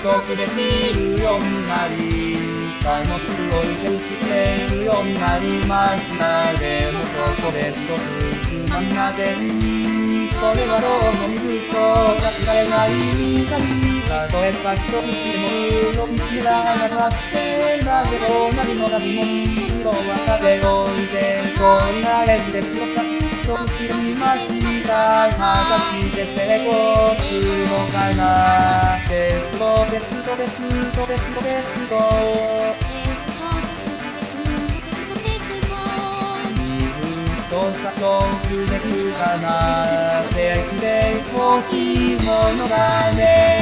一つできるようになり楽しく置いて進めるようになりました。でもそこで一つ不満な点、それはどの身分証が使えないみたい。例えば一つしても黒いしめらなかってなぜ同じのが疑問、色はさておいてこんなレジですよさとしてみました。果たして成功するのかな。テストテストテストテストテスト操作上手できるかな。できて欲しいものだね。